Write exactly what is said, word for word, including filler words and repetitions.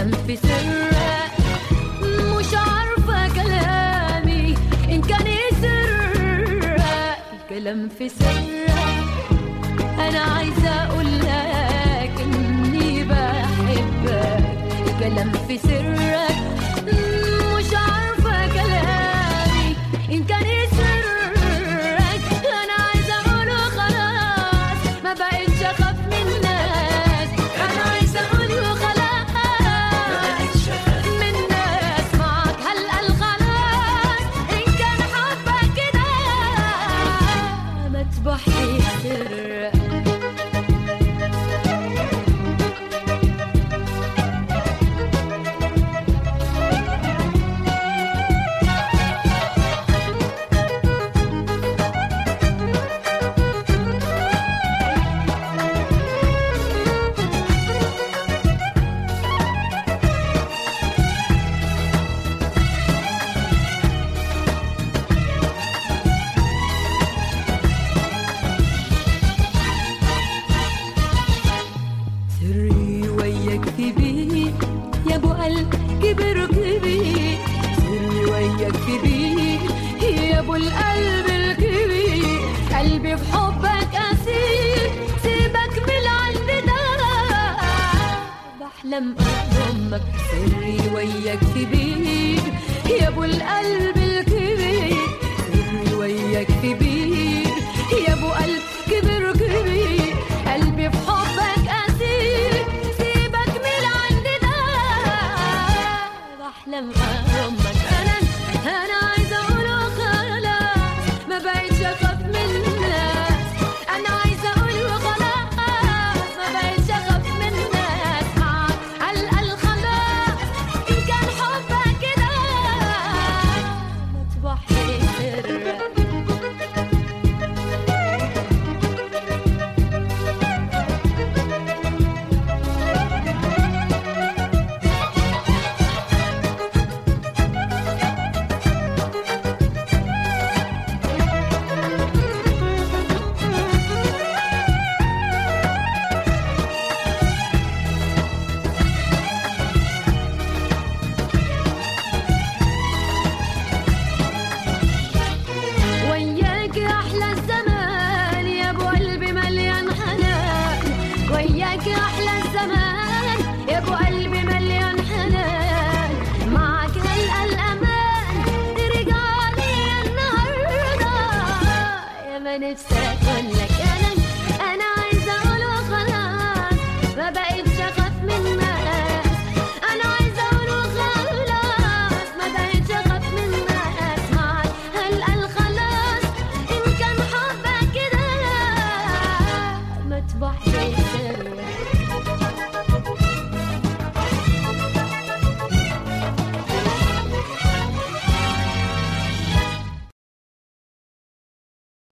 الكلام في سرك، مش عارفة كلامي إن كان يسرك. الكلام في سرك، أنا عايزة أقولك إني بحبك. الكلام في سرك، مش عارفة كلامي إن كان يسرك. أنا عايزة أقوله خلاص، ما بقتش أخاف من الناس. أنا عايزة أقوله خلاص، ما بقتش أخاف من الناس. معاك هلقى الخلاص، إن كان حبك كده ما تبحي سرك. سري وياك كبير يا ابو قلب كبر كبير. سري وياك كبير يا ابو القلب الكبير. قلبي في حبك اسير، سيبك من العند ده بحلم اضمك. سري وياك كبير يا ابو القلب الكبير. سري وياك كبير يا ابو قلب